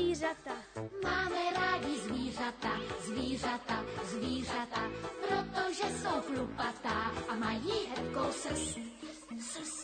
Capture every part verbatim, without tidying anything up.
zvířata. Máme rádi zvířata, zvířata, zvířata, protože jsou chlupatá a mají hebkou srst. Srst.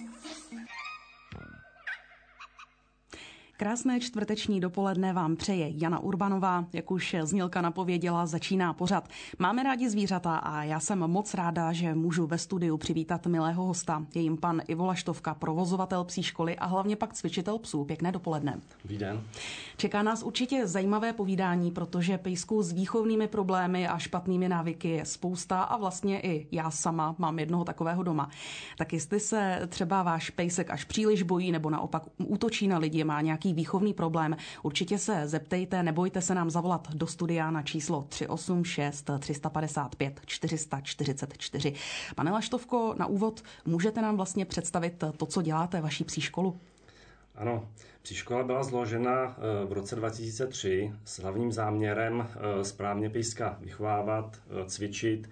Krásné čtvrteční dopoledne vám přeje Jana Urbanová. Jak už znělka napověděla, začíná pořad Máme rádi zvířata a já jsem moc ráda, že můžu ve studiu přivítat milého hosta. Je jim pan Ivo Laštovka, provozovatel psí školy a hlavně pak cvičitel psů. Pěkné dopoledne. Dobrý den. Čeká nás určitě zajímavé povídání, protože pejsků s výchovnými problémy a špatnými návyky je spousta a vlastně i já sama mám jednoho takového doma. Tak jestli se třeba váš pejsek až příliš bojí nebo naopak útočí na lidi, má nějaký výchovný problém, určitě se zeptejte, nebojte se nám zavolat do studia na číslo tři osm šest tři pět pět čtyři čtyři čtyři. Pane Laštovko, na úvod můžete nám vlastně představit to, co děláte, vaší psí školu? Ano, psí škola byla zložena v roce dva tisíce tři s hlavním záměrem správně pejska vychovávat, cvičit,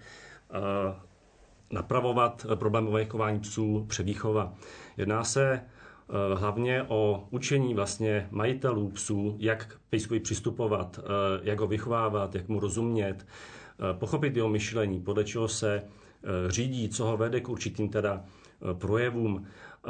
napravovat problémové chování psů, převýchova. Jedná se hlavně o učení vlastně majitelů psů, jak pejskovi přistupovat, jak ho vychovávat, jak mu rozumět, pochopit jeho myšlení, podle čeho se řídí, co ho vede k určitým teda projevům.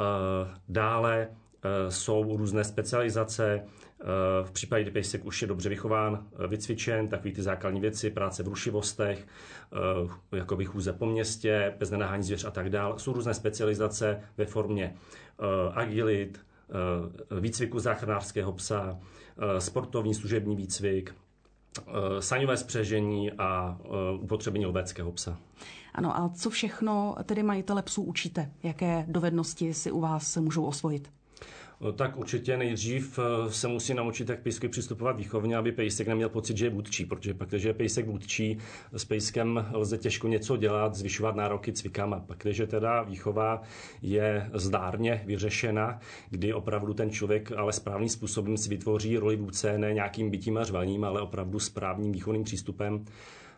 Dále jsou různé specializace. V případě, kdy pejsek už je dobře vychován, vycvičen, takový ty základní věci, práce v rušivostech, jako chůze po městě, bez nenahání zvěř a tak dále. Jsou různé specializace ve formě agilit, výcviku záchranářského psa, sportovní služební výcvik, saňové spřežení a upotřebení loveckého psa. Ano, a co všechno tedy majitele psů učíte? Jaké dovednosti si u vás můžou osvojit? Tak určitě nejdřív se musí naučit, jak pejskovi přistupovat výchovně, aby pejsek neměl pocit, že je vůdčí, protože pak, když je pejsek vůdčí, s pejskem lze těžko něco dělat, zvyšovat nároky cvikama. Pak, když teda výchova je zdárně vyřešena, kdy opravdu ten člověk ale správným způsobem si vytvoří roli vůdce, ne nějakým bytím a řvaním, ale opravdu správným výchovným přístupem,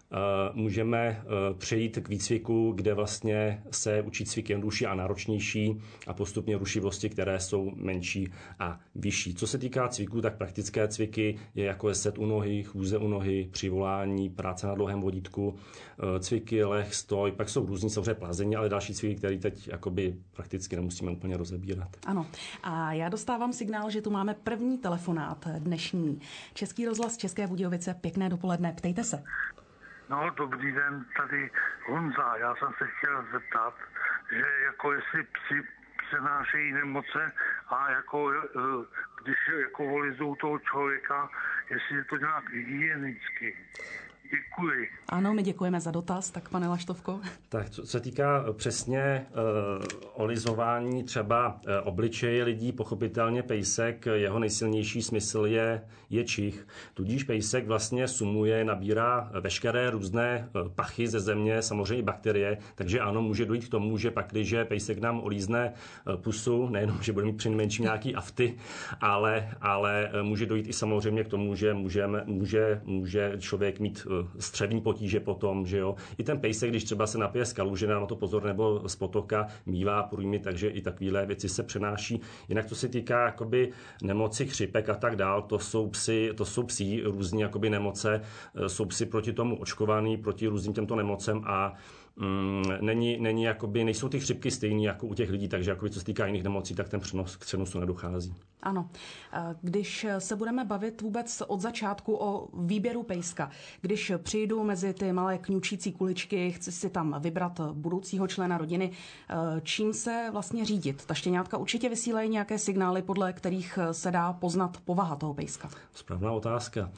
můžeme přejít k výcviku, kde vlastně se učí cvik jednodušší a náročnější a postupně rušivosti, které jsou menší a vyšší. Co se týká cviků, tak praktické cviky je jako je set u nohy, chůze u nohy, přivolání, práce na dlouhém vodítku, cviky, leh, stoj, pak jsou různý samozřejmě plazení, ale další cviky, které teď jakoby prakticky nemusíme úplně rozebírat. Ano. A já dostávám signál, že tu máme první telefonát dnešní. Český rozhlas České Budějovice, pěkné dopoledne, ptejte se. No, dobrý den, tady Honza. Já jsem se chtěl zeptat, že jako jestli psi přenášejí nemoce a jako když jako volizou toho člověka, jestli je to nějak hygienicky. Děkuji. Ano, my děkujeme za dotaz, tak pane Laštovko. Tak co se týká přesně uh, olizování třeba uh, obličeje lidí, pochopitelně pejsek, jeho nejsilnější smysl je, je čich. Tudíž pejsek vlastně sumuje, nabírá veškeré různé uh, pachy ze země, samozřejmě bakterie, takže ano, může dojít k tomu, že pak, když pejsek nám olízne uh, pusu, nejenom, že bude mít přinejmenším nějaký afty, ale, ale uh, může dojít i samozřejmě k tomu, že můžeme, může, může člověk mít uh, střevní potíže potom, že jo. I ten pejsek, když třeba se napije z kaluže, na to pozor, nebo z potoka, mívá průjmy, takže i takovéhle věci se přenáší. Jinak to se týká jakoby nemoci, chřipek a tak dál, to jsou psi, to jsou psi různý jakoby nemoce, jsou psi proti tomu očkovaný, proti různým těmto nemocem a Mm, není, není jakoby, nejsou ty chřipky stejný jako u těch lidí, takže jakoby, co se týká jiných nemocí, tak ten přenos k přenosu nedochází. Ano. Když se budeme bavit vůbec od začátku o výběru pejska, když přijdu mezi ty malé kňučící kuličky, chci si tam vybrat budoucího člena rodiny, čím se vlastně řídit? Ta štěňátka určitě vysílají nějaké signály, podle kterých se dá poznat povaha toho pejska. Správná otázka.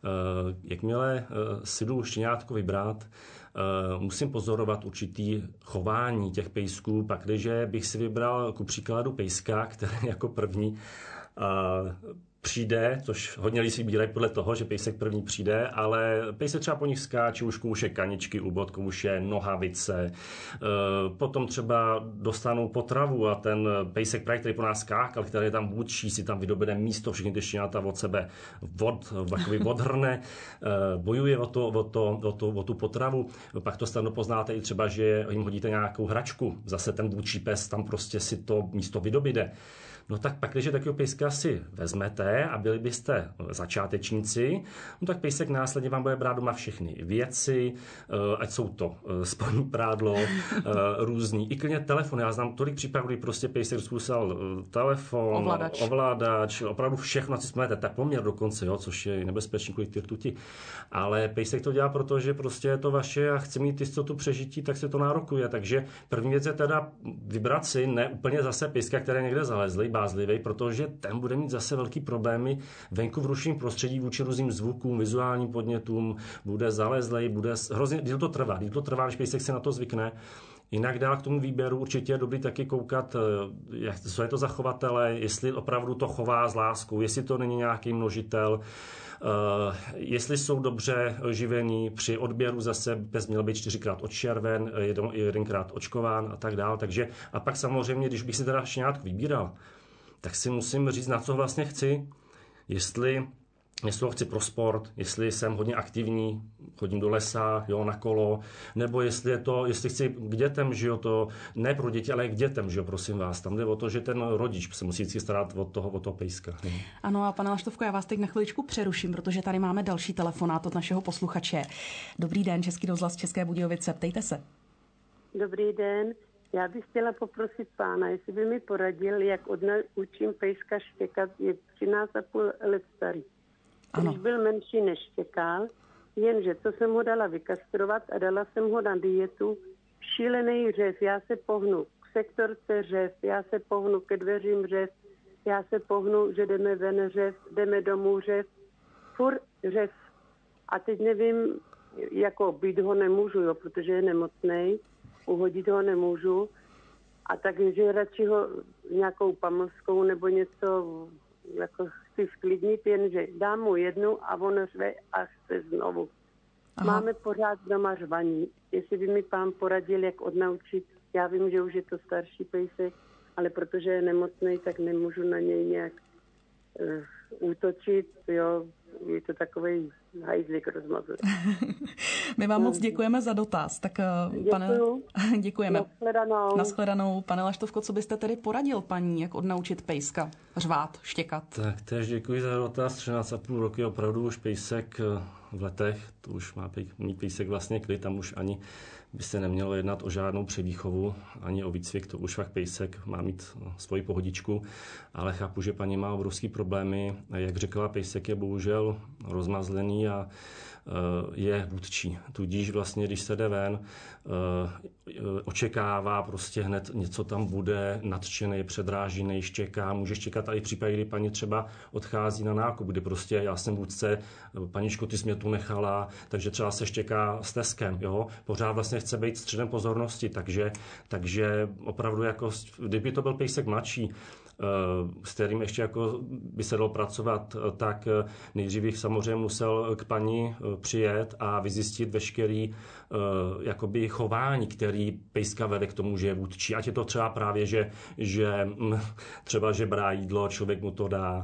Jakmile si jdu štěňátko vybrat, musím pozorovat určitý chování těch pejsků, pak když bych si vybral ku příkladu pejska, který jako první přijde, což hodně lidí si vybírají podle toho, že pejsek první přijde, ale pejsek třeba po nich skáče, už kouše kaničky, úbod, kouše nohavice, potom třeba dostanou potravu a ten pejsek, právě, který po nás skákal, který je tam vůdčí, si tam vydobede místo, všechny ty štěňata od sebe od, takový odhrne, bojuje o, to, o, to, o, to, o tu potravu, pak to snadno poznáte i třeba, že jim hodíte nějakou hračku, zase ten vůdčí pes tam prostě si to místo vydobíde. No tak pak, když takového pejska si vezmete a byli byste začátečníci, no tak pejsek následně vám bude brát doma všechny věci, ať jsou to spodní prádlo, různý, i klidně telefon. Já znám tolik případů, kdy prostě pejsek zkusal telefon, ovladač, ovládač opravdu všechno, co si vzpomenete, tepoměr dokonce, jo, což je nebezpečný kvůli ty rtuti. Ale pejsek to dělá, protože prostě je to vaše a chce mít jistotu přežití, tak se to nárokuje. Takže první věc je teda vybrat si ne úplně zase pejska, které někde zalezli, bázlivý, protože ten bude mít zase velký problémy venku v rušném prostředí vůči různým zvukům, vizuálním podnětům, bude zalezlej, bude hrozně, díl to trvá, díl to trvá, než pejsek se na to zvykne. Jinak dál k tomu výběru určitě je dobrý taky koukat, jak, co je to za chovatele, jestli opravdu to chová s láskou, jestli to není nějaký množitel, Uh, jestli jsou dobře živení, při odběru zase pes měl být čtyřikrát odčerven, jeden, jedenkrát očkován a tak dál. Takže a pak samozřejmě, když bych si teda šňátku vybíral, tak si musím říct, na co vlastně chci. Jestli Jestli ho chci pro sport, jestli jsem hodně aktivní, chodím do lesa, jo, na kolo, nebo jestli je to, jestli chci k dětem, že jo, to ne pro děti, ale k dětem, že jo, prosím vás. Tam jde o to, že ten rodič se musí vždycky starat od toho, od toho pejska. Ne? Ano, a pane Laštovko, já vás teď na chviličku přeruším, protože tady máme další telefonát od našeho posluchače. Dobrý den, Český rozhlas České Budějovice, ptejte se. Dobrý den. Já bych chtěla poprosit pána, jestli by mi poradil, jak odnaučím pejska štěkat, je třináct a půl let starý. Když byl menší, než štěkal, jenže co jsem ho dala vykastrovat a dala jsem ho na dietu, šílený řev, já se pohnu k sektorce řev, já se pohnu ke dveřím řev, já se pohnu, že jdeme ven řev, jdeme domů řev, furt řev. A teď nevím, jako být ho nemůžu, jo, protože je nemocnej, uhodit ho nemůžu, a takže radši ho nějakou pamlskou nebo něco jako chci sklidnit, jenže dám mu jednu a on řve a chce znovu. Aha. Máme pořád doma řvaní. Jestli by mi pán poradil, jak odnaučit, já vím, že už je to starší pejsek, ale protože je nemocnej, tak nemůžu na něj nějak uh, útočit, jo, je to takovej hajzlik rozmazl. My vám moc děkujeme za dotaz. Tak, pane, děkujeme. Nashledanou. Nashledanou. Pane Laštovko, co byste tedy poradil paní, jak odnaučit pejska řvát, štěkat? Tak též děkuji za dotaz. třináct a půl roky opravdu už pejsek v letech, to už má mít pejsek vlastně klid, tam už ani by se nemělo jednat o žádnou převýchovu, ani o výcvik, to už fakt pejsek má mít svoji pohodičku, ale chápu, že paní má obrovský problémy. Jak řekla, pejsek je bohužel rozmazlený a je vůdčí. Tudíž vlastně, když se jde ven, očekává prostě hned něco tam bude, nadšený, předrážený, štěká, může štěkat i v případě, kdy paní třeba odchází na nákup, kdy prostě já jsem vůdce, paničko, ty jsi mě tu nechala, takže třeba se štěká s teskem, jo, pořád vlastně chce být středem pozornosti, takže, takže opravdu jako, kdyby to byl pejsek mladší, s kterým ještě jako by se dalo pracovat, tak nejdřív bych samozřejmě musel k paní přijet a vyzjistit veškerý jakoby chování, který pejska vede k tomu, že je vůdčí. Ať je to třeba právě, že, že třeba že brá jídlo, člověk mu to dá,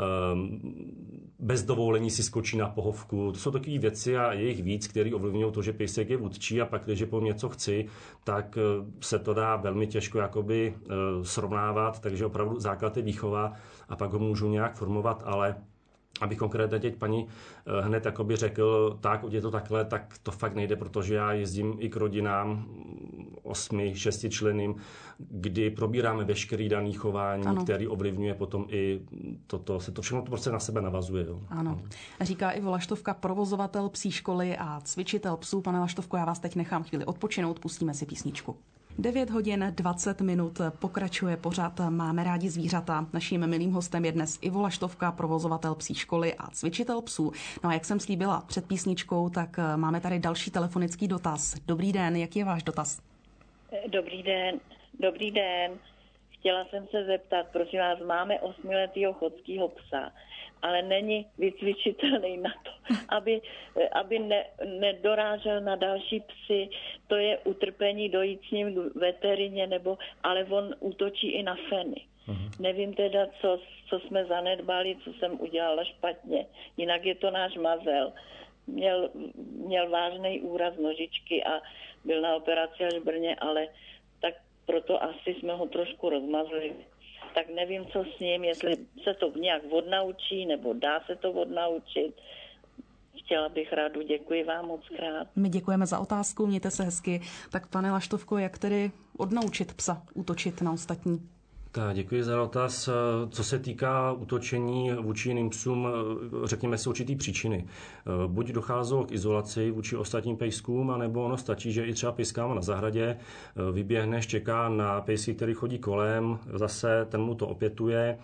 bez dovolení si skočí na pohovku. To jsou takové věci a je jich víc, které ovlivňují to, že pejsek je vůdčí, a pak, když po něco chci, tak se to dá velmi těžko jakoby srovnávat, takže opravdu základ je výchova a pak ho můžu nějak formovat, ale abych konkrétně teď paní hned jakoby řekl, tak, je to takhle, tak to fakt nejde, protože já jezdím i k rodinám osmi, šesti členým, kdy probíráme veškerý daný chování, ano, který ovlivňuje potom i toto, se to všechno to prostě na sebe navazuje. Jo. Ano. Říká Ivo Laštovka, provozovatel psí školy a cvičitel psů. Pane Laštovko, já vás teď nechám chvíli odpočinout, pustíme si písničku. devět hodin dvacet minut pokračuje pořad Máme rádi zvířata. Naším milým hostem je dnes Ivo Laštovka, provozovatel psí školy a cvičitel psů. No a jak jsem slíbila před písničkou, tak máme tady další telefonický dotaz. Dobrý den, jaký je váš dotaz? Dobrý den, dobrý den. Chtěla jsem se zeptat, prosím vás, máme osmiletýho chodského psa, ale není vycvičitelný na to, aby, aby ne, nedorážel na další psy. To je utrpení dojít s ním k veterině, nebo, ale on útočí i na feny. Uh-huh. Nevím teda, co, co jsme zanedbali, co jsem udělala špatně. Jinak je to náš mazel. Měl, měl vážný úraz nožičky a byl na operaci až v Brně, ale tak proto asi jsme ho trošku rozmazli. tak nevím, co s ním, jestli se to nějak odnaučí, nebo dá se to odnaučit. Chtěla bych radu, děkuji vám moc krát. My děkujeme za otázku, mějte se hezky. Tak pane Laštovko, jak tedy odnaučit psa útočit na ostatní? Tak, děkuji za dotaz. Co se týká útočení vůči jiným psům, řekněme si určitý příčiny. Buď docházelo k izolaci vůči ostatním pejskům, anebo ono stačí, že i třeba pejskáma na zahradě vyběhne, čeká na pejsky, který chodí kolem, zase ten mu to opětuje.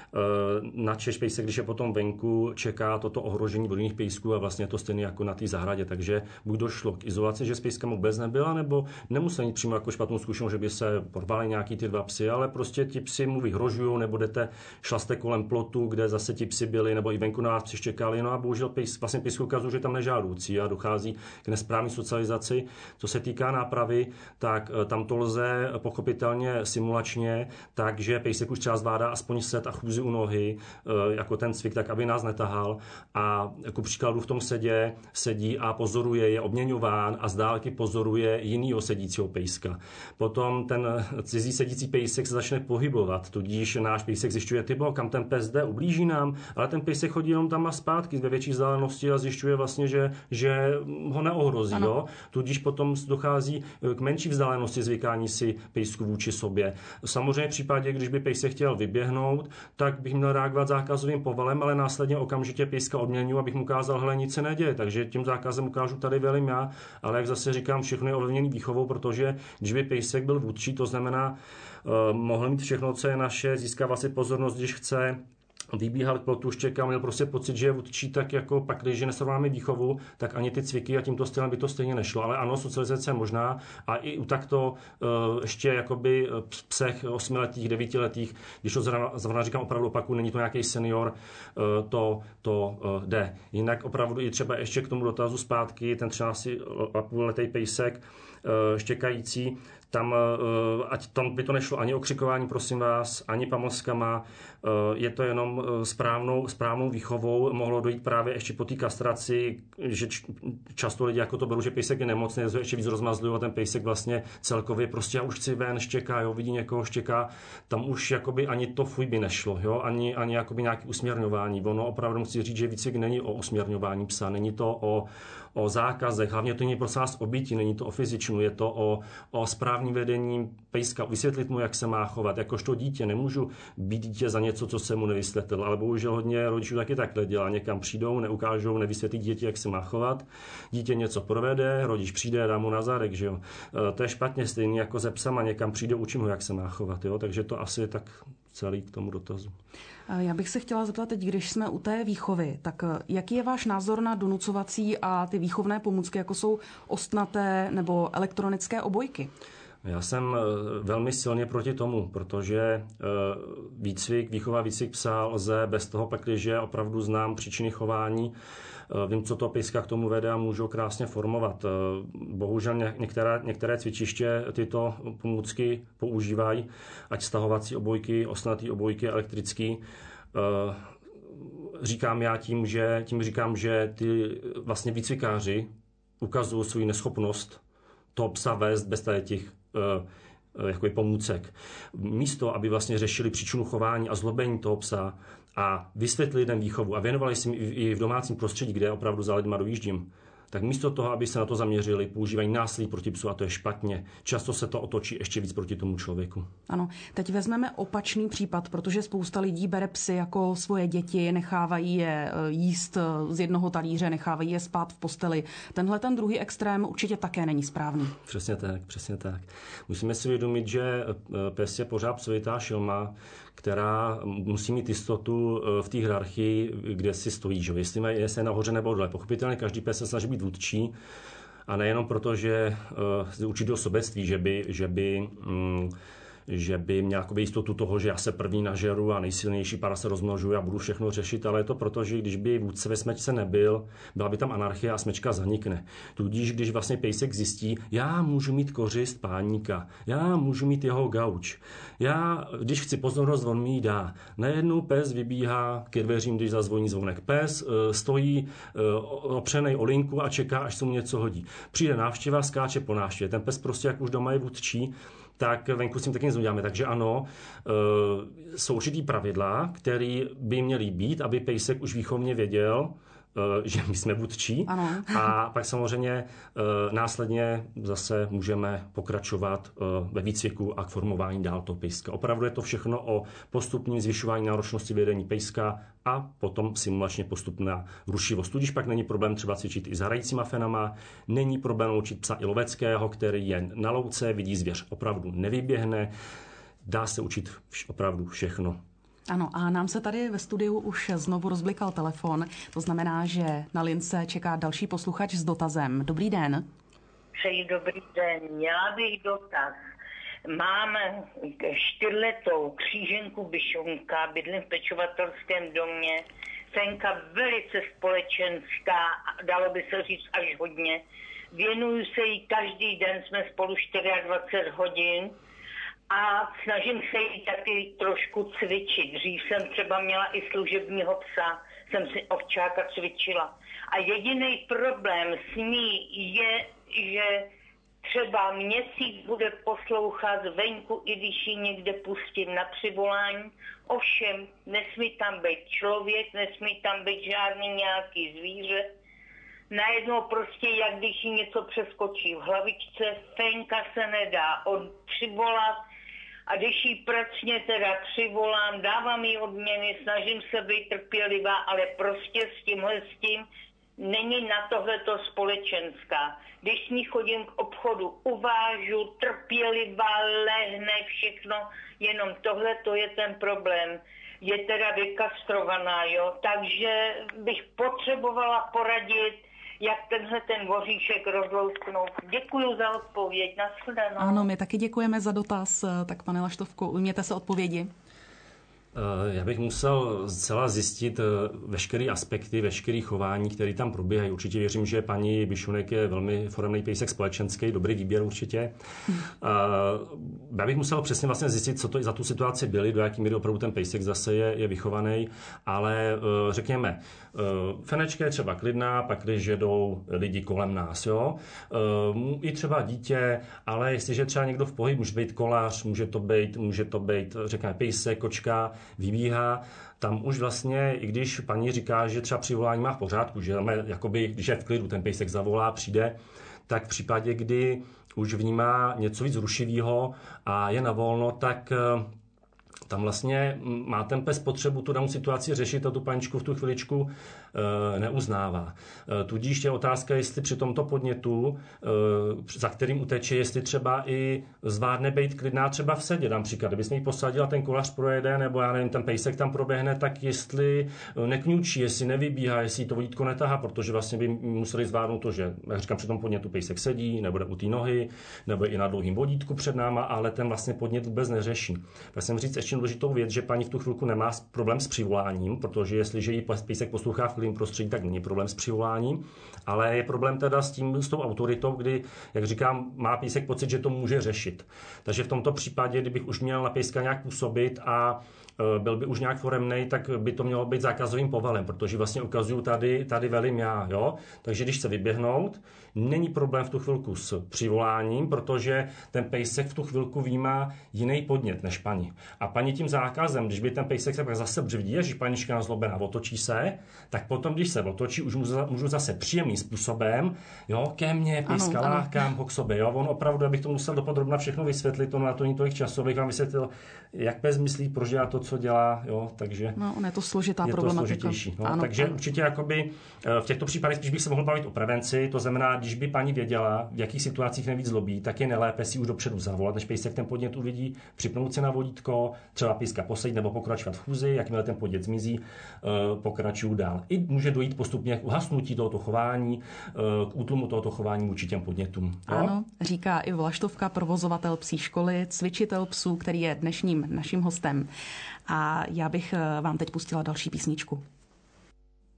Načež pejsek, když je potom venku, čeká toto ohrožení od jiných pejsků a vlastně je to stejné jako na té zahradě. Takže buď došlo k izolaci, že s pejskama vůbec nebyla, nebo nemusel mít přímo jako špatnou zkušenost, že by se porvali nějaký ty dva psy, ale prostě ti psi mu vyhrožují, nebo jdete, šla jste kolem plotu, kde zase ti psi byli, nebo i venku na vás psi čekali. No a bohužel pejs, vlastně pejsku ukazuje, že tam nežádoucí a dochází k nesprávné socializaci. Co se týká nápravy, tak tam to lze pochopitelně simulačně, takže pejsek už třeba zvládá aspoň set a chůzi u nohy, jako ten cvik, tak aby nás netahal. A jako příkladu v tom sedě sedí a pozoruje, je obměňován a z dálky pozoruje jinýho sedícího pejska. Potom ten cizí sedící pejsek se začne pohybovat, tudíž náš pejsek zjišťuje, tybo, kam ten pes jde, ublíží nám, ale ten pejsek chodí jenom tam a zpátky ve větší vzdálenosti a zjišťuje vlastně, že, že ho neohrozí. Jo? Tudíž potom dochází k menší vzdálenosti zvykání si pejsku vůči sobě. Samozřejmě v případě, když by pejsek chtěl vyběhnout, tak bych měl reagovat zákazovým povolem, ale následně okamžitě pejska odměňu, abych mu ukázal, hele, nic se neděje. Takže tím zákazem ukážu tady velím já, ale jak zase říkám, všechno je ovlivněné výchovou, protože když by pejsek byl vůdčí, to znamená, uh, mohl mít všechno, co je naše, získává si pozornost, když chce, vybíhal k plotu, čekal, měl prostě pocit, že je vůdčí, tak jako pak, když nesrovnáme výchovu, tak ani ty cviky a tímto stylem by to stejně nešlo. Ale ano, socializace je možná a i u takto uh, ještě jakoby psech osmiletých, devítiletých, když to zrovna říkám opravdu opaku, není to nějaký senior, uh, to, to uh, jde. Jinak opravdu i třeba ještě k tomu dotazu zpátky, ten třináctiletý pejsek, uh, štěkající, tam, ať tam by to nešlo ani okřikování, prosím vás, ani pamlskama, je to jenom správnou, správnou výchovou. Mohlo dojít právě ještě po té kastraci, že často lidi jako to berou, že pejsek je nemocný, ještě víc rozmazlují a ten pejsek vlastně celkově prostě já už chci ven, štěká, jo, vidí někoho, štěká, tam už jakoby ani to fuj by nešlo, jo, ani, ani jakoby nějaké usměrňování. Ono opravdu musí říct, že výcvik není o usměrňování psa, není to o, o zákazech, hlavně to není prosím vás o bytí, není to o fyzičnu, je to o, o správní vedení pejska, vysvětlit mu, jak se má chovat. Jakožto dítě nemůžu být dítě za něco, co jsem mu nevysvětlil, ale bohužel hodně rodičů taky takhle dělá. Někam přijdou, neukážou, nevysvětlí dítě, jak se má chovat. Dítě něco provede, rodič přijde, dá mu na zádek, že jo. To je špatně, stejně jako se psama, někam přijde, učím ho, jak se má chovat, jo. Takže to asi je tak celý k tomu dotazu. Já bych se chtěla zeptat teď, když jsme u té výchovy, tak jaký je váš názor na donucovací a ty výchovné pomůcky, jako jsou ostnaté nebo elektronické obojky? Já jsem velmi silně proti tomu, protože výcvik, výchova výcvik psa lze bez toho, pakliže opravdu znám příčiny chování, vím, co to pejska k tomu vede a můžu krásně formovat. Bohužel některé, některé cvičiště tyto pomůcky používají, ať stahovací obojky, ostnatý obojky, elektrický. Říkám já tím, že, tím říkám, že ty vlastně výcvikáři ukazují svou neschopnost toho psa vést bez těch jako pomůcek. Místo, aby vlastně řešili příčinu chování a zlobení toho psa a vysvětlili lidem výchovu a věnovali si i v domácím prostředí, kde opravdu za lidma dojíždím, tak místo toho, aby se na to zaměřili, používají násilí proti psu a to je špatně. Často se to otočí ještě víc proti tomu člověku. Ano, teď vezmeme opačný případ, protože spousta lidí bere psy jako svoje děti, nechávají je jíst z jednoho talíře, nechávají je spát v posteli. Tenhle ten druhý extrém určitě také není správný. Přesně tak, přesně tak. Musíme si uvědomit, že pes je pořád psovitá šelma, která musí mít jistotu v té hierarchii, kde si stojí. Že? Jestli má, jestli je nahoře nebo dole. Pochopitelně každý pes se snaží být vůdčí a nejenom proto, že uh, určitého sobectví, že by, že by um, že by měl jistotu toho, že já se první nažeru a nejsilnější para se rozmnožuje a budu všechno řešit, ale je to proto, že když by vůdce ve smečce nebyl, byla by tam anarchie a smečka zanikne. Tudíž, když vlastně pejsek zjistí, já můžu mít kořist páníka, já můžu mít jeho gauč, já, když chci pozornost, on mi ji dá. Najednou pes vybíhá ke dveřím, když zazvoní zvonek. Pes uh, stojí uh, opřenej o linku a čeká, až se mu něco hodí. Přijde návštěva, skáče po návštěvě. Ten pes prostě, jak už doma je vůdčí, tak venku s tím taky nic uděláme. Takže ano, jsou určitý pravidla, které by měly být, aby pejsek už výchovně věděl, že my jsme vůdčí. Ano. A pak samozřejmě následně zase můžeme pokračovat ve výcviku a k formování dál toho pejska. Opravdu je to všechno o postupním zvyšování náročnosti vedení pejska a potom simulačně postupná rušivost. Tudíž pak není problém třeba cvičit i s hrajícíma fenama, není problém učit psa i loveckého, který je na louce, vidí zvěř, opravdu nevyběhne. Dá se učit opravdu všechno. Ano, a nám se tady ve studiu už znovu rozblikal telefon. To znamená, že na lince čeká další posluchač s dotazem. Dobrý den. Přeji dobrý den. Měla bych dotaz. Mám čtyřletou kříženku Bišonka, bydlím v pečovatelském domě. Fenka velice společenská, dalo by se říct až hodně. Věnuju se jí každý den, jsme spolu dvacet čtyři hodin. A snažím se jí taky trošku cvičit. Dřív jsem třeba měla i služebního psa, jsem si ovčáka cvičila. A jediný problém s ní je, že třeba měsíc bude poslouchat venku, i když ji někde pustím na přivolání. Ovšem, nesmí tam být člověk, nesmí tam být žádný nějaký zvíře. Najednou prostě, jak když jí něco přeskočí v hlavičce, Fenka se nedá od přivolat. A když jí pracně teda přivolám, dávám jí odměny, snažím se být trpělivá, ale prostě s tímhle s tím není na tohleto společenská. Když s ní chodím k obchodu, uvážu, trpělivá, lehne, všechno, jenom tohle to je ten problém. Je teda vykastrovaná, jo, takže bych potřebovala poradit, jak tenhle ten voříšek rozlousknout. Děkuju za odpověď. Nashledanou. Ano, my taky děkujeme za dotaz. Tak pane Laštovku, ujměte se odpovědi. Já bych musel zcela zjistit veškeré aspekty, veškeré chování, které tam probíhají. Určitě věřím, že paní Bišunek je velmi foremný pejsek společenský, dobrý výběr určitě. Já bych musel přesně vlastně zjistit, co to za tu situaci byly, do jaký míry opravdu ten pejsek zase je, je vychovaný, ale řekněme, Fenečka je třeba klidná, pak když jedou lidi kolem nás, jo. I třeba dítě, ale jestliže třeba někdo v pohybu, může být kolář, může to být, může to být, řekněme, pejsek, kočka, vybíhá, tam už vlastně, i když paní říká, že třeba přivolání má v pořádku, že tam je, jakoby, když je v klidu, ten pejsek zavolá, přijde, tak v případě, kdy už vnímá něco víc rušivého a je na volno, tak tam vlastně má ten pes potřebu tu danou situaci řešit a tu paničku v tu chviličku e, neuznává. E, tudíž je otázka, jestli při tomto podnětu, e, za kterým uteče, jestli třeba i zvládne být klidná třeba v sedě. Dám příklad, kdyby jsme ji posadil a ten kolář projede, nebo já nevím, ten pejsek tam proběhne, tak jestli nekňučí, jestli nevybíhá, jestli to vodítko netahá, protože vlastně by museli zvládnout to, že, jak říkám, při tom podnětu pejsek sedí, nebude u té nohy, nebo i na dlouhým vodítku před náma, ale ten vlastně podnět vůbec neřeší. Tak jsem říct ještě důležitou věc, že paní v tu chvilku nemá problém s přivoláním, protože jestliže jí pejsek poslouchá v klidném prostředí, tak není problém s přivoláním, ale je problém teda s tím, s tou autoritou, kdy, jak říkám, má pejsek pocit, že to může řešit. Takže v tomto případě, kdybych už měl na pejska nějak působit a byl by už nějak foremnej, tak by to mělo být zákazovým povalem, protože vlastně ukazuju tady, tady velím já, jo. Takže když chce vyběhnout, není problém v tu chvilku s přivoláním, protože ten pejsek v tu chvilku vnímá jiný podnět než paní. A paní tím zákazem, když by ten pejsek se pak zase břivdí, že panička nazlobená otočí se, tak potom, když se otočí, už můžu zase příjemným způsobem, jo, ke mně, pejska, lákám ho k sobě, jo. On opravdu, abych to musel dopodrobna všechno vysvětlit, to na to není tolik času, abych vám vysvětlil, jak pes myslí, proč dělá to, co dělá, jo, takže no, on je to složitá je problematika. To složitější, no, ano, takže ano. určitě jakoby v těchto případech spíš bych se mohl bavit o prevenci, to znamená, když by paní věděla, v jakých situacích nejvíc zlobí, tak je nelépe si už dopředu zavolat, než pejsek ten podnět uvidí, připnout se na vodítko, třeba pejska posadit nebo pokračovat v chůzi, jakmile ten podnět zmizí, pokračuju dál. I může dojít postupně k uhasnutí tohoto chování, k útlumu tohoto chování vůči těm podnětům. No? Ano, říká i Vlaštovka, provozovatel psí školy, cvičitel psů, který je dnešním naším hostem. A já bych vám teď pustila další písničku.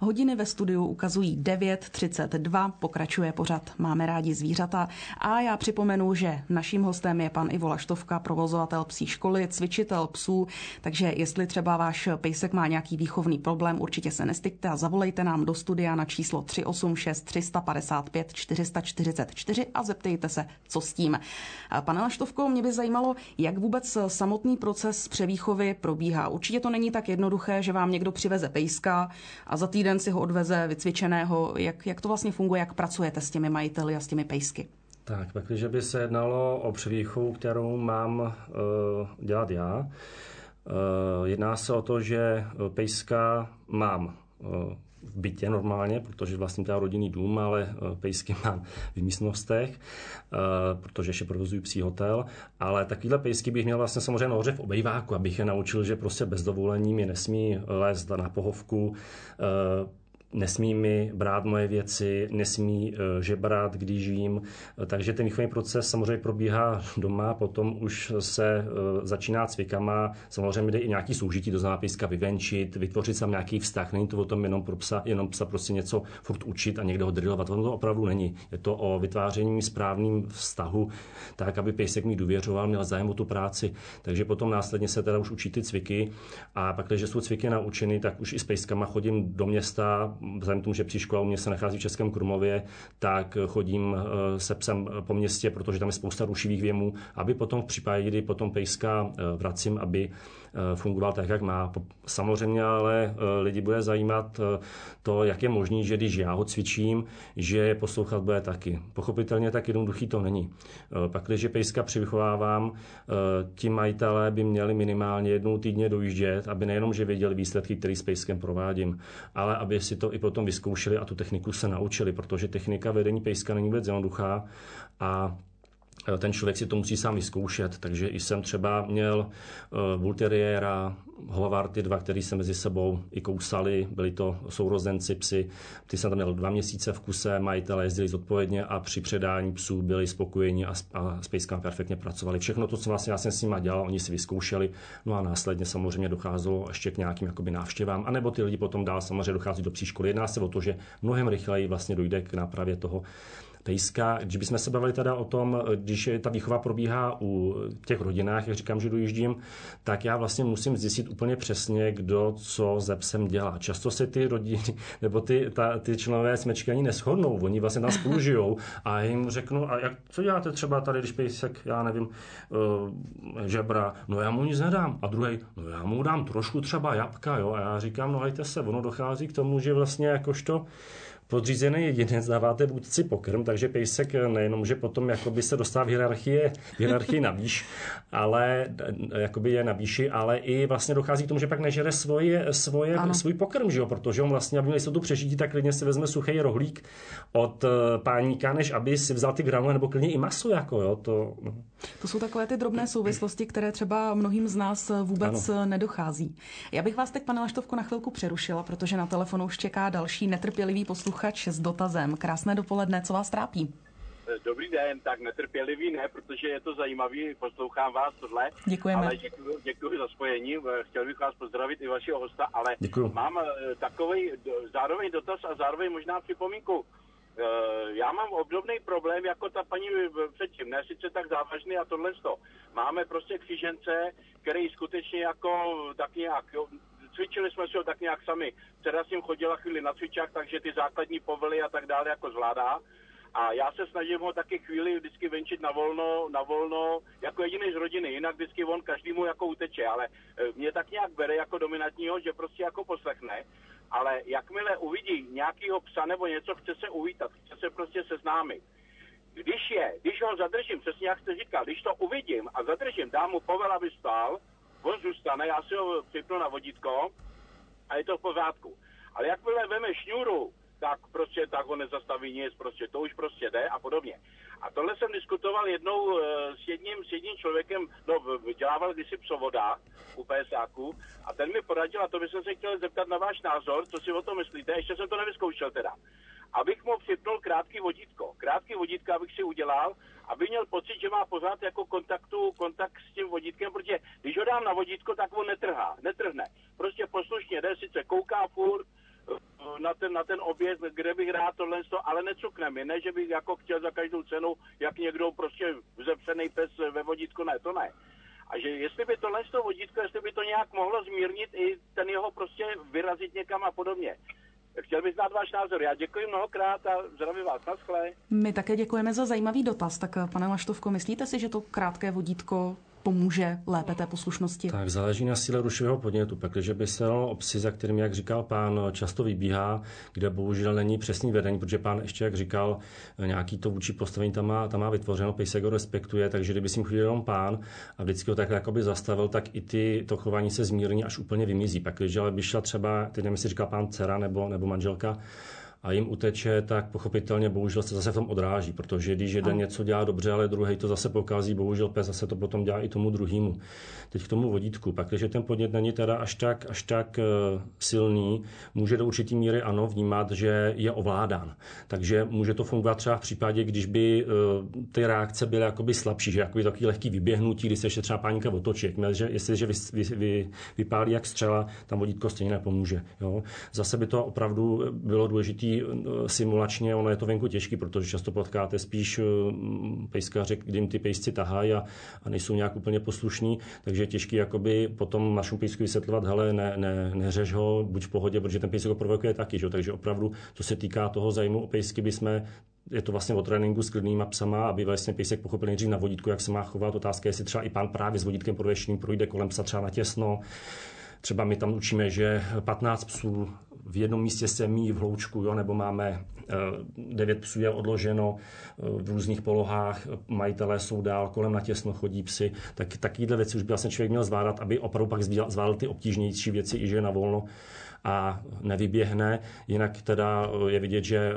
Hodiny ve studiu ukazují devět třicet dva, pokračuje pořad Máme rádi zvířata a já připomenu, že naším hostem je pan Ivo Laštovka, provozovatel psí školy, cvičitel psů, takže jestli třeba váš pejsek má nějaký výchovný problém, určitě se nestyďte a zavolejte nám do studia na číslo tři osm šest tři pět pět čtyři čtyři čtyři a zeptejte se, co s tím. Pane Laštovko, mě by zajímalo, jak vůbec samotný proces převýchovy probíhá. Určitě to není tak jednoduché, že vám někdo přiveze pejska a za týden si ho odveze vycvičeného. Jak, jak to vlastně funguje, jak pracujete s těmi majiteli a s těmi pejsky? Tak, pak, když by se jednalo o převýchovu, kterou mám uh, dělat já, uh, jedná se o to, že pejska mám uh, v bytě normálně, protože vlastně to je rodinný dům, ale pejsky mám v místnostech, protože ještě provozuji psí hotel, ale takovýhle pejsky bych měl vlastně samozřejmě nahoře v obejváku, abych je naučil, že prostě bez dovolení mi nesmí lézt na pohovku, nesmí mi brát moje věci, nesmí žebrat, když jím. Takže ten výchovný proces samozřejmě probíhá doma, potom už se začíná cvikama. Samozřejmě jde i nějaký soužití, to znamená pejska vyvenčit, vytvořit tam nějaký vztah. Není to o tom jenom pro psa, jenom psa prostě něco furt učit a někde ho drilovat. To opravdu není. Je to o vytváření správným vztahu, tak, aby pejsek mi důvěřoval, měl zájem o tu práci. Takže potom následně se teda už učí ty cviky a pak, když jsou cviky naučeny, tak už i s pejskama chodím do města. Vzhledem k tomu, že psí škola u mě se nachází v Českém Krumlově, tak chodím se psem po městě, protože tam je spousta rušivých věmů, aby potom v případě, kdy potom pejska vracím, aby fungoval tak, jak má. Samozřejmě ale lidi bude zajímat to, jak je možný, že když já ho cvičím, že je poslouchat bude taky. Pochopitelně tak jednoduchý to není. Pak, když pejska přivychovávám, ti majitelé by měli minimálně jednou týdně dojíždět, aby nejenom, že věděli výsledky, které s pejskem provádím, ale aby si to i potom vyzkoušeli a tu techniku se naučili, protože technika vedení pejska není vůbec jednoduchá a ten člověk si to musí sám vyzkoušet, takže i jsem třeba měl uh, Bull Terriera, Hovarty dva, který se mezi sebou i kousali, byli to sourozenci psy, ty jsem tam měl dva měsíce v kuse, majitelé jezdili zodpovědně a při předání psů byli spokojeni a, a s pejskami perfektně pracovali. Všechno to, co vlastně já jsem s nimi dělal, oni si vyzkoušeli, no a následně samozřejmě docházelo ještě k nějakým jakoby návštěvám, anebo ty lidi potom dál samozřejmě dochází do psí školy. Jedná se o to, že mnohem rychleji vlastně dojde k nápravě toho pejska. Když bychom se bavili teda o tom, když ta výchova probíhá u těch rodinách, jak říkám, že dojíždím, tak já vlastně musím zjistit úplně přesně, kdo co se psem dělá. Často se ty rodiny, nebo ty, ta, ty členové smečky ani neshodnou, oni vlastně tam spolu žijou a já jim řeknu, a jak, co děláte třeba tady, když pejsek, já nevím, uh, žebra, no já mu nic nedám. A druhý, no já mu dám trošku třeba jabka, jo, a já říkám, no hejte se, ono dochází k tomu, že vlastně jakožto podřízený jedinec dáváte vůdci pokrm, takže pejsek nejenom, že potom jakoby se dostává v hierarchii, v hierarchii na výš, ale jakoby je na výši, ale i vlastně dochází k tomu, že pak nežere svoje, svoje, svůj pokrm, že jo? Protože on vlastně, aby měl jistotu přežití, tak klidně si vezme suchý rohlík od páníka, než aby si vzal ty granule nebo klidně i maso, jako jo, to... To jsou takové ty drobné souvislosti, které třeba mnohým z nás vůbec ano. nedochází. Já bych vás teď, pane Laštovko, na chvilku přerušila, protože na telefonu už čeká další netrpělivý posluchač s dotazem. Krásné dopoledne, co vás trápí? Dobrý den, tak netrpělivý ne, protože je to zajímavý, poslouchám vás tohle. Děkujeme. Ale děkuji, děkuji za spojení, chtěl bych vás pozdravit i vašeho hosta, ale děkuji. Mám takový zároveň dotaz a zároveň možná připomínku. Já mám obdobný problém jako ta paní předtím, ne sice tak závažný a tohle sto. Máme prostě křížence, který skutečně jako tak nějak, jo, cvičili jsme si ho tak nějak sami. Dcera s ním chodila chvíli na cvičák, takže ty základní povely a tak dále jako zvládá. A já se snažím ho taky chvíli vždycky venčit na volno, na volno, jako jediný z rodiny, jinak vždycky on každému jako uteče, ale mě tak nějak bere jako dominantního, že prostě jako poslechne. Ale jakmile uvidí nějakýho psa nebo něco, chce se uvítat, chce se prostě seznámit. Když je, když ho zadržím, přesně jak jste říkal, když to uvidím a zadržím, dám mu povel, aby stál, on zůstane, já si ho připnu na vodítko a je to v pořádku. Ale jakmile veme šňůru, tak prostě tak ho nezastaví nic, prostě to už prostě jde a podobně. A tohle jsem diskutoval jednou s jedním, s jedním člověkem, no dělával kdysi psovoda u PSáku a ten mi poradil, a to bych se chtěl zeptat na váš názor, co si o tom myslíte, ještě jsem to nevyzkoušel teda. Abych mu připnul krátký vodítko. Krátký vodítko abych si udělal, aby měl pocit, že má pořád jako kontaktu, kontakt s tím vodítkem, protože když ho dám na vodítko, tak on netrhá, netrhne. Prostě poslušně jde, sice kouká furt, na ten, na ten oběd, kde bych rád tohle, ale necukne mi, ne, že bych jako chtěl za každou cenu, jak někdo prostě vzepřený pes ve vodítku, ne, to ne. A že jestli by tohle vodítko, jestli by to nějak mohlo zmírnit i ten jeho prostě vyrazit někam a podobně. Chtěl bych znát váš názor. Já děkuji mnohokrát a zdravím vás. Naschle. My také děkujeme za zajímavý dotaz. Tak pane Maštovko, myslíte si, že to krátké vodítko pomůže lépe té poslušnosti? Tak záleží na síle rušivého podnětu. Pakliže by se o psy, za kterým, jak říkal pán, často vybíhá, kde bohužel není přesný vedení, protože pán ještě, jak říkal, nějaký to vůči postavení tam má, tam má vytvořeno, pejsek ho respektuje, takže kdyby s ním chodil jenom pán a vždycky ho takhle jakoby zastavil, tak i ty, to chování se zmírní, až úplně vymizí. Pakliže ale by šla třeba, teď nevím, jestli říkal pán dcera nebo, nebo manželka, a jim uteče, tak pochopitelně bohužel se zase v tom odráží, protože když jeden něco dělá dobře, ale druhý to zase pokazí, bohužel pes zase to potom dělá i tomu druhému. Teď k tomu vodítku. Pak, když ten podnět není teda až tak, až tak uh, silný, může do určitý míry ano vnímat, že je ovládán. Takže může to fungovat třeba v případě, když by uh, ty reakce byly jakoby slabší, že jakoby takový lehký vyběhnutí, když se ještě třeba pánika otočí, že jestliže vy, vy, vy, vypálí jak střela, tam vodítko stejně nepomůže. Jo? Zase by to opravdu bylo důležité simulačně, ono je to venku těžký, protože často potkáte spíš pejskaře, kdy jim ty pejsci tahají a, a nejsou nějak úplně poslušní, takže je těžký jakoby potom našemu pejsku vysvětlovat, hele, ne, ne, neřeš ho, buď v pohodě, protože ten pejsek ho provokuje taky, že? Takže opravdu, co se týká toho zájmu o pejsky, bychom je to vlastně o tréninku s klidnýma psama, aby vlastně pejsek pochopil nejdřív na vodítku, jak se má chovat. Otázka je, jestli třeba i pán právě s vodítkem prověšeným projde kolem psa třeba natěsno. Třeba my tam učíme, že patnáct psů v jednom místě se míjí v hloučku, jo, nebo máme devět psů je odloženo v různých polohách, majitelé jsou dál, kolem natěsno chodí psy, tak takovýhle věci už by vlastně člověk měl zvládat, aby opravdu pak zvládl ty obtížnější věci, i že je na volno a nevyběhne. Jinak teda je vidět, že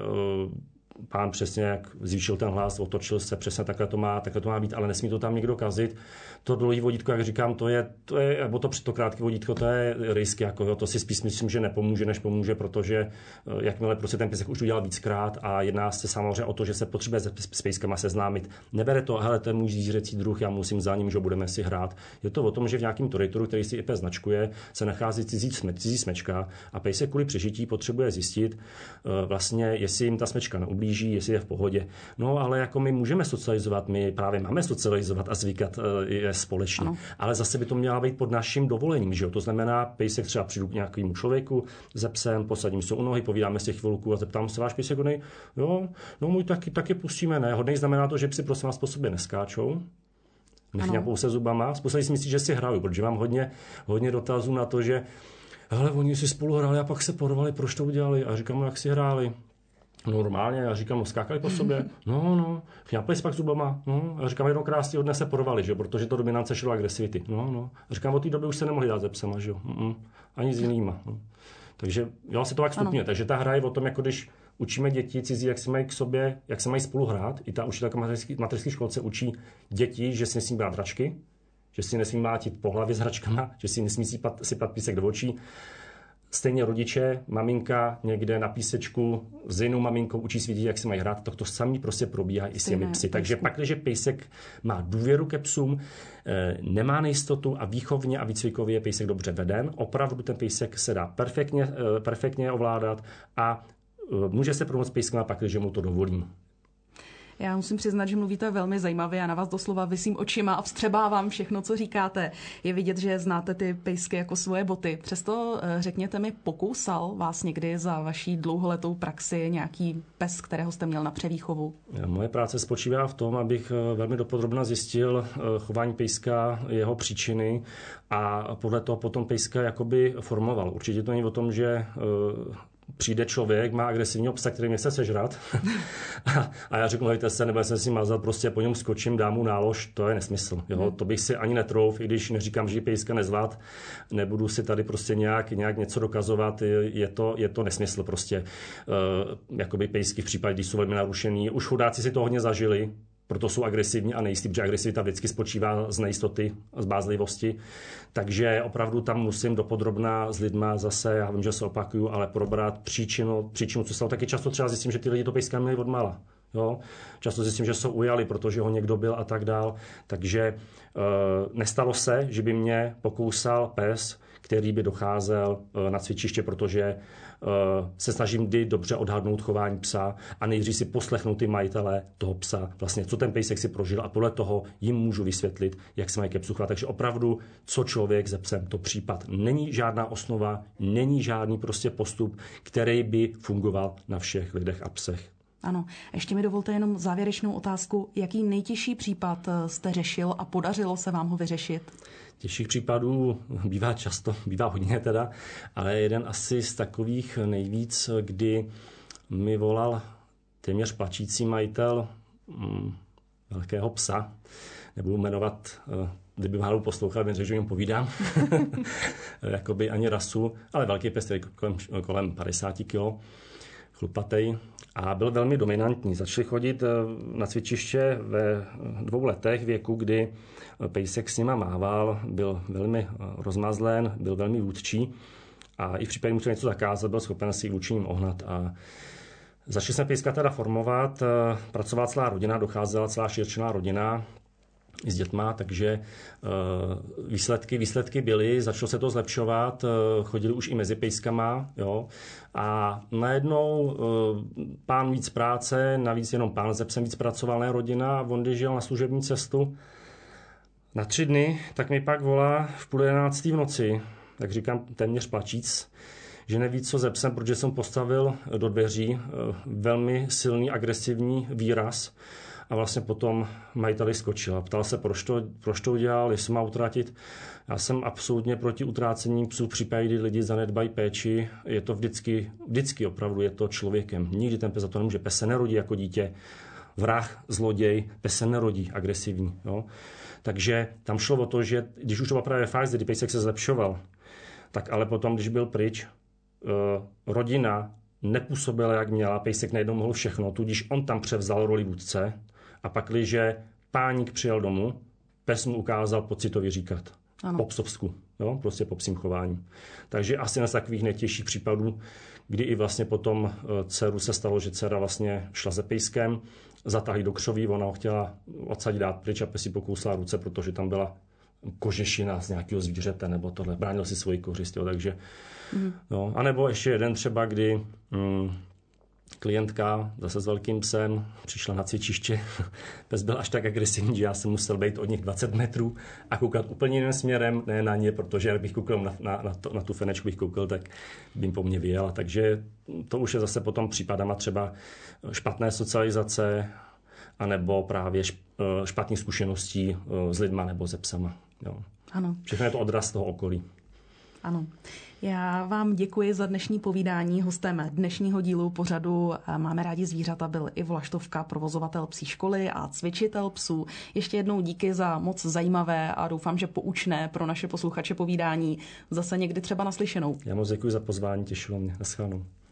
pán přesně jak zvýšil ten hlas, otočil se, přesně takhle to má, takhle to má být, ale nesmí to tam nikdo kazit. To dlouhý vodítko, jak říkám, to je, to je nebo to, to krátké vodítko, to je risk, jako, jo, to si spíš myslím, že nepomůže, než pomůže, protože jakmile prostě ten pejsek už udělal víckrát a jedná se samozřejmě o to, že se potřebuje s pejskama seznámit. Nebere to, hele, to je můj zvířecí druh, já musím za ním, že budeme si hrát. Je to o tom, že v nějakém teritoru, který si I P značkuje, se nachází cizí, cizí smečka a pejsek kvůli přežití potřebuje zjistit vlastně, jestli jim ta smečka neublíží, jestli je v pohodě. No, ale jako my můžeme socializovat, my právě máme socializovat a zvykat je společně. Ano. Ale zase by to měla být pod naším dovolením, že jo? To znamená, pejsek třeba přijdu k nějakému člověku se psem, posadím se u nohy, povídáme si chvilku a zeptám se, váš pejsek hodnej? Jo, no můj taky, taky pustíme, ne. Hodnej znamená to, že psi prosím vás po sobě neskáčou, nechňapou se zubama. Spousta si myslí, že si hraju, protože mám hodně, hodně dotazů na to, že hele, oni si spolu hráli a pak se porvali, proč to udělali? A říkám, jak si hráli? Normálně, já říkám, no skákali po sobě, no, no, chňapali pak zubama, no, a říkám, jednou krásně dne se porvali, že, protože to dominance šlo agresivity, no, no, a říkám, od té doby už se nemohli dát ze psama, že jo, Mm-mm. ani s jinýma, no. Takže jo, se to tak stupňuje, takže ta hra je o tom, jako když učíme děti cizí, jak se mají k sobě, jak se mají spolu hrát, i ta učitelka v mateřské školce učí děti, že si nesmí brát hračky, že si nesmí mlátit po hlavě s hračkama, že si nesmí sypat, sypat písek do očí. Stejně rodiče, maminka někde na písečku s jinou maminkou učí svý děti, jak se mají hrát, tak to samý prostě probíhá i s těmi psy. Takže pak, když pejsek má důvěru ke psům, nemá nejistotu a výchovně a výcvikově je pejsek dobře veden, opravdu ten pejsek se dá perfektně, perfektně ovládat a může se pomoct pejskama pak, když mu to dovolím. Já musím přiznat, že mluvíte velmi zajímavě, já na vás doslova visím očima a vstřebávám všechno, co říkáte. Je vidět, že znáte ty pejsky jako svoje boty. Přesto řekněte mi, pokousal vás někdy za vaší dlouholetou praxi nějaký pes, kterého jste měl na převýchovu? Moje práce spočívá v tom, abych velmi dopodrobna zjistil chování pejska, jeho příčiny a podle toho potom pejska jakoby formoval. Určitě to není o tom, že přijde člověk, má agresivního psa, který mě chce sežrat a, a já řeknu, hejte se, nebo jsem si mazat, prostě po něm skočím, dám mu nálož, to je nesmysl. Jo? To bych si ani netrouf, i když neříkám, že pejska nezvlád, nebudu si tady prostě nějak, nějak něco dokazovat, je to, je to nesmysl prostě. E, jakoby pejsky v případě, když jsou velmi narušený, už chudáci si to hodně zažili, proto jsou agresivní a nejistý, protože agresivita vždycky spočívá z nejistoty, z bázlivosti. Takže opravdu tam musím dopodrobná s lidma zase, já vím, že se opakuju, ale probrat příčinu, příčinu, co stalo. Taky často třeba zjistím, že ty lidi to pejska měli odmala. Jo? Často zjistím, že jsou ujali, protože ho někdo byl a tak dál. Takže e, nestalo se, že by mě pokousal pes, který by docházel na cvičiště, protože se snažím vždy dobře odhadnout chování psa a nejdřív si poslechnout ty majitele toho psa, vlastně co ten pejsek si prožil a podle toho jim můžu vysvětlit, jak se mají ke psu chovat. Takže opravdu, co člověk se psem, to případ. Není žádná osnova, není žádný prostě postup, který by fungoval na všech lidech a psech. Ano, ještě mi dovolte jenom závěrečnou otázku. Jaký nejtěžší případ jste řešil a podařilo se vám ho vyřešit? Těžších případů bývá často, bývá hodně teda, ale jeden asi z takových nejvíc, kdy mi volal téměř plačící majitel mm, velkého psa, nebudu jmenovat, kdyby málo poslouchal, bych řekl, že jim povídám, jakoby ani rasu, ale velký pes, kolem, kolem padesát kilo, chlupatej, a byl velmi dominantní. Začali chodit na cvičiště ve dvou letech věku, kdy pejsek s nima mával, byl velmi rozmazlen, byl velmi vůdčí a i v případě, musel něco zakázat, byl schopen si vůči ním ohnat. A začali jsme pejska teda formovat, pracovala celá rodina, docházela celá širčená rodina s dětma, takže výsledky, výsledky byly, začalo se to zlepšovat, chodili už i mezi pejskama, jo, a najednou pán víc práce, navíc jenom pán se psem víc pracoval, ne rodina, a on když žil na služební cestu na tři dny, tak mi pak volá v půl jedenáctý v noci, tak říkám téměř plačíc, že neví, co ze psem, protože jsem postavil do dveří velmi silný agresivní výraz. A vlastně potom majiteli skočil a ptal se, proč to, proč to udělal, jestli má utratit. Já jsem absolutně proti utrácení psů v případě, kdy lidi zanedbají péči. Je to vždycky, vždycky opravdu je to člověkem. Nikdy ten pes za to nemůže. Pes se nerodí jako dítě. Vrah, zloděj, pes se nerodí agresivní. Jo? Takže tam šlo o to, že když už to byla právě fáze, kdy pejsek se zlepšoval, tak ale potom, když byl pryč, rodina nepůsobila, jak měla, pejsek najednou mohl všechno, tudíž on tam převzal roli vůdce. A pak, když páník přijel domů, pes mu ukázal pocitově říkat. Ano. Po psovsku, jo? Prostě po psím chování. Takže asi na takových nejtěžších případů, kdy i vlastně potom dceru se stalo, že dcera vlastně šla se pejskem, zatáhli do křoví, ona ho chtěla odsadit dát pryč a pes si pokousla ruce, protože tam byla kožešina z nějakého zvířete nebo tohle. Bránil si svoji kořist, jo? Takže mm. no. A nebo ještě jeden třeba, kdy mm, klientka zase s velkým psem přišla na cvičiště. Pes byl až tak agresivní, že já jsem musel být od nich dvacet metrů a koukat úplně jiným směrem, ne na ně, protože jak bych koukal na, na, na, to, na tu fenečku, bych koukal, tak by po mně vyjela. Takže to už je zase potom případama třeba špatné socializace anebo právě špatných zkušeností s lidma nebo se psama. Jo. Ano. Všechno je to odraz toho okolí. Ano. Já vám děkuji za dnešní povídání. Hostem dnešního dílu pořadu Máme rádi zvířata byl Ivo Laštovka, provozovatel psí školy a cvičitel psů. Ještě jednou díky za moc zajímavé a doufám, že poučné pro naše posluchače povídání. Zase někdy třeba naslyšenou. Já moc děkuji za pozvání, těšilo mě. Naschledanou.